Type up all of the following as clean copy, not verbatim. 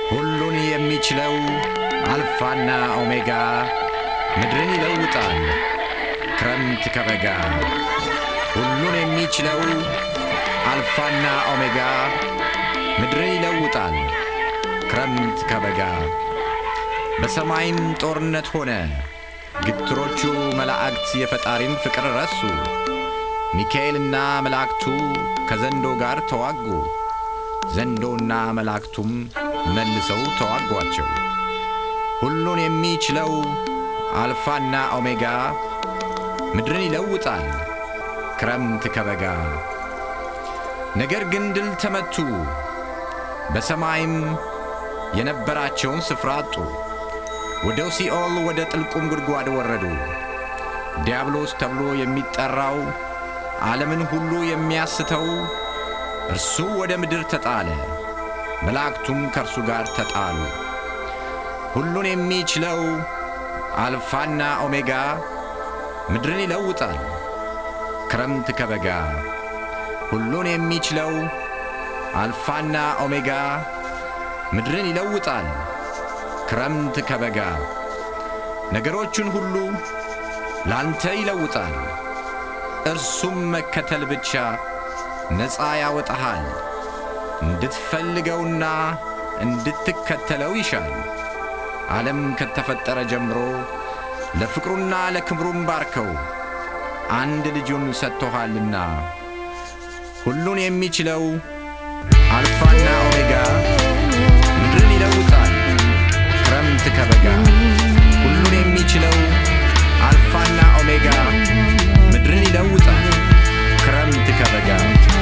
ሁሉን የሚችለው አልፋና ኦሜጋ ምድርን ይለውጣል ክረምት ከበጋ። ሁሉን የሚችለው አልፋና ኦሜጋ ምድርን ይለውጣል ክረምት ከበጋ። በሰማይም ጦርነት ሆነ፣ ግትሮቹ መላእክት የፈጣሪን ፍቅር ረሱ። ሚካኤልና መላእክቱ ከዘንዶ ጋር ተዋጉ፣ ዘንዶና መላእክቱም መልሰው ተዋጓቸው። ሁሉን የሚችለው አልፋና ኦሜጋ ምድርን ይለውጣል ክረምት ከበጋ። ነገር ግን ድል ተመቱ፣ በሰማይም የነበራቸውን ስፍራ አጡ። ወደ ሲኦል ወደ ጥልቁም ጉድጓድ ወረዱ። ዲያብሎስ ተብሎ የሚጠራው ዓለምን ሁሉ የሚያስተው እርሱ ወደ ምድር ተጣለ፣ መላእክቱም ከእርሱ ጋር ተጣሉ። ሁሉን የሚችለው አልፋና ኦሜጋ ምድርን ይለውጣል ክረምት ከበጋ። ሁሉን የሚችለው አልፋና ኦሜጋ ምድርን ይለውጣል ክረምት ከበጋ። ነገሮቹን ሁሉ ላንተ ይለውጣል፣ እርሱም መከተል ብቻ ነፃ ያወጣሃል። እንድትፈልገውና እንድትከተለው ይሻል። ዓለም ከተፈጠረ ጀምሮ ለፍቅሩና ለክብሩም ባርከው፣ አንድ ልጁን ሰጥቶሃልና። ሁሉን የሚችለው አልፋና ኦሜጋ ምድርን ይለውጣል ክረምት ከበጋ። ሁሉን የሚችለው አልፋና ኦሜጋ ምድርን ይለውጣል ክረምት ከበጋ።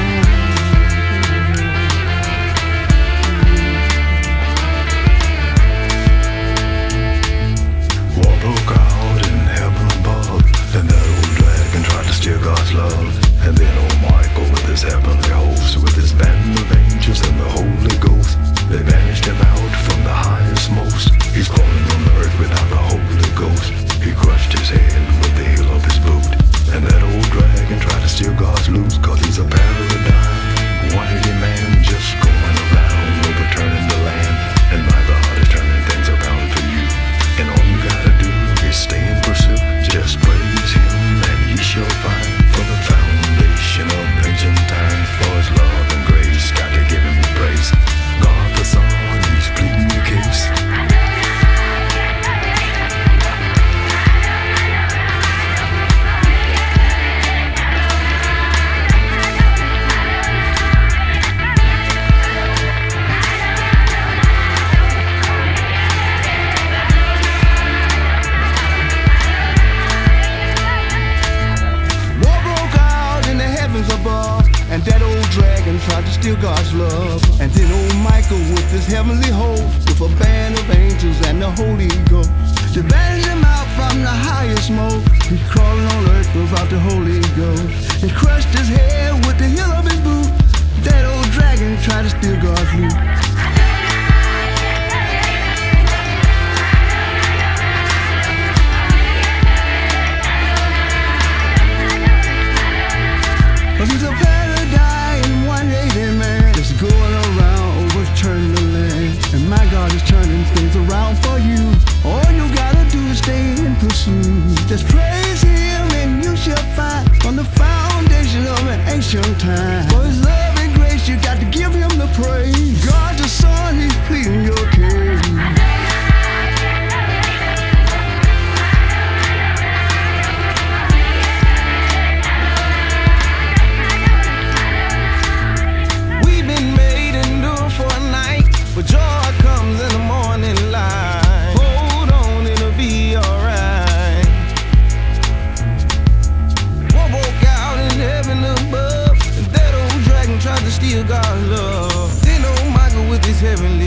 War broke out in heaven above, and that old dragon tried to steal God's love. And then old Michael with his heavenly host, with his band of angels and the Holy Ghost, they banished him out from the highest most. He's crawling on the earth without the Holy Ghost. He crushed his head with the heel of his boot. And that old dragon tried to steal God's loot, 'cause he's a paradigm, one-headed man just going around overturning the land. And my God is turning things around for you. And all you gotta do is stay in pursuit. Just praise Him and ye shall find, from the foundation of ancient times, for His love and grace, got to give Him the praise. God the Son, He's pleading your case. Above, and that old dragon tried to steal God's love. And then old Michael with his heavenly host, with a band of angels and the Holy Ghost, they banished him out from the highest most. He's crawling on earth without the Holy Ghost. He crushed his head with the heel of his boot. That old dragon tried to steal God's loot. He's a paradigm, one-headed man, just going around overturning the land. And my God is turning things around for you. All you gotta do is stay in pursuit. Just praise Him and you shall find, from the foundation of an ancient time, for His love and grace you got to give Him the praise. God the Son, He's pleading your case. But joy comes in the morning light. Hold on, it'll be alright. War broke out in heaven above, and that old dragon tried to steal God's love. Then old Michael with his heavenly